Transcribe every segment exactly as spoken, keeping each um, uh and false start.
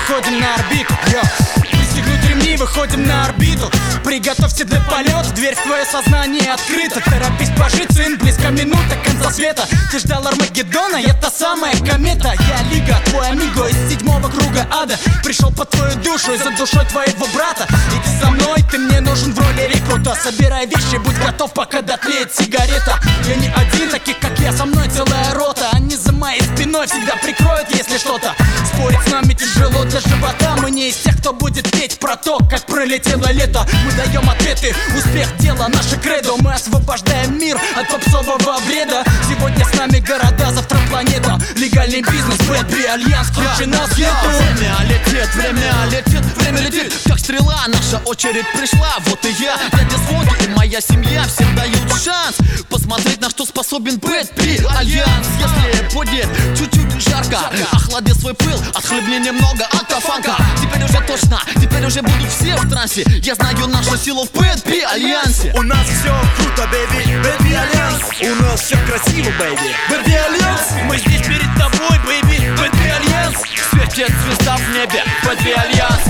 выходим на орбиту. Йо. Пристегнуть ремни, выходим на орбиту. Приготовься для полета, дверь в твое сознание открыта. Торопись пожить, сын, близко минута конца света. Ты ждал Армагеддона, я та самая комета. Я Лига, твой амиго из седьмого круга ада. Пришел по твою душу и за душой твоего брата. Иди за мной, ты мне нужен в роли рекрута. Собирай вещи, будь готов, пока дотлеет сигарета. Я не один, таких как я, со мной целая рота. Они за моей спиной всегда прикроют, если что-то. Спорить с нами тяжело для живота. Мы не из тех, кто будет петь про то, как пролетело лето. Мы даем ответы, успех дела, наше кредо. Мы освобождаем мир от попсового бреда. Сегодня с нами города, завтра планета. Легальный бизнес, Бэтби, Альянс, круче нас нету. Время летит, время летит, время летит, как стрела, наша очередь пришла. Вот и я, дядя Своги и моя семья всем дают шанс посмотреть, на что способен Бэтби, Альянс. Если будет чуть-чуть жарко, охлади свой пыл, отхлебни немного алкофанка. Теперь уже точно, теперь уже будут все в трансе. Я знаю нашу силу в Бэтби, Альянсе. У нас все круто, бэйби, Бэтби, Альянс. У нас все красиво, бэйби, Бэтби, Альянс. Мы здесь перед тобой, бэйби, Бэтби, Альянс. Светит звезда в небе, Бэтби, Альянс.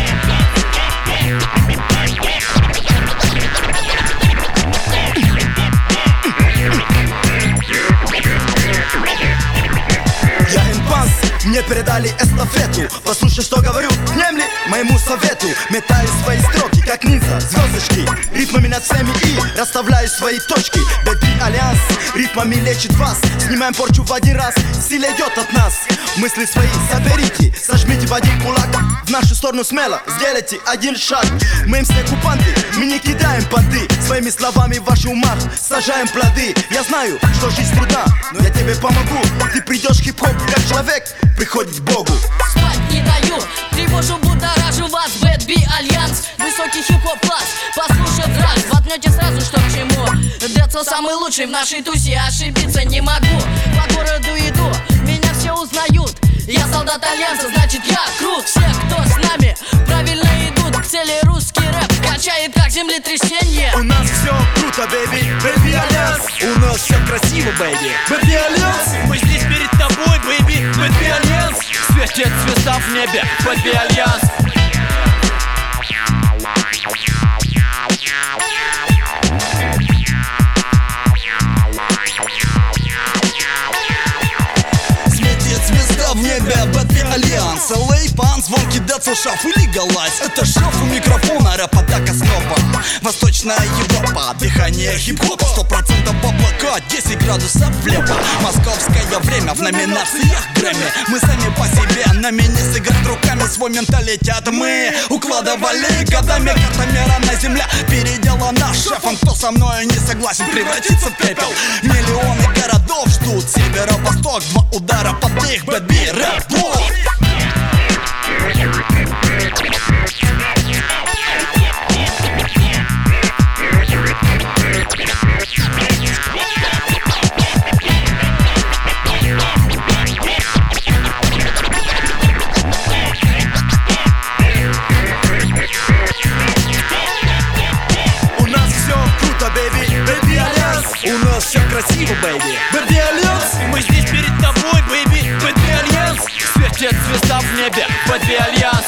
Я импанс, мне передали эстафету. Послушай, что говорю, внемли моему совету. Метаю свои строки, как ниндзя, звездочки. Ритмами над всеми и расставляю свои точки. Бэтби, Альянс, ритмами лечит вас. Снимаем порчу в один раз, сила идет от нас. Мысли свои соберите, сожмите в один кулак. В нашу сторону смело, сделайте один шаг. Мы им все оккупанты, мы не кидаем понты. Своими словами в ваших умах сажаем плоды. Я знаю, что жизнь трудна, но я тебе помогу. Ты придешь в хип-хоп, как человек приходит к Богу. Спать не даю, тревожу, будоражу вас, Бэтби, Альянс. Высокий хип-хоп класс, послушать раз. Воткнете сразу, что к чему. Децл самый лучший в нашей тусе, ошибиться не могу. По городу иду, меня все узнают. Я солдат Альянса, значит я крут. Все, кто с нами, правильно идут к цели. Русский рэп качает как землетрясение. У нас все круто, бэйби, Бэтби, Альянс. У нас все красиво, бэйби, Бэтби, Альянс. Мы здесь перед тобой, бэйби, Бэтби, Альянс. Светит звезда в небе, Бэтби, Альянс. Светит звезда в небе, Бэтби, Альянс. эл эй, пан, звонки, децл, шаф и легалайз. Это шаф у микрофона, рэп так основа. Восточная Европа, дыхание хип-хопа. Сто процентов облака, десять градусов влево. Московское время в номинациях Грэмми. Мы сами по себе, нами не сыграть руками. Свой менталитет мы укладывали годами. Карта мира на земле переделана шефом. Кто со мной не согласен, превратится в пепел. Миллионы городов ждут северо-восток. Два удара под их, Бэтби, рэп-блок. У нас все красиво, бэйби, Бэтби, Альянс. Мы здесь перед тобой, бэйби, Бэтби, Альянс. Светит звезда в небе, Бэтби, Альянс.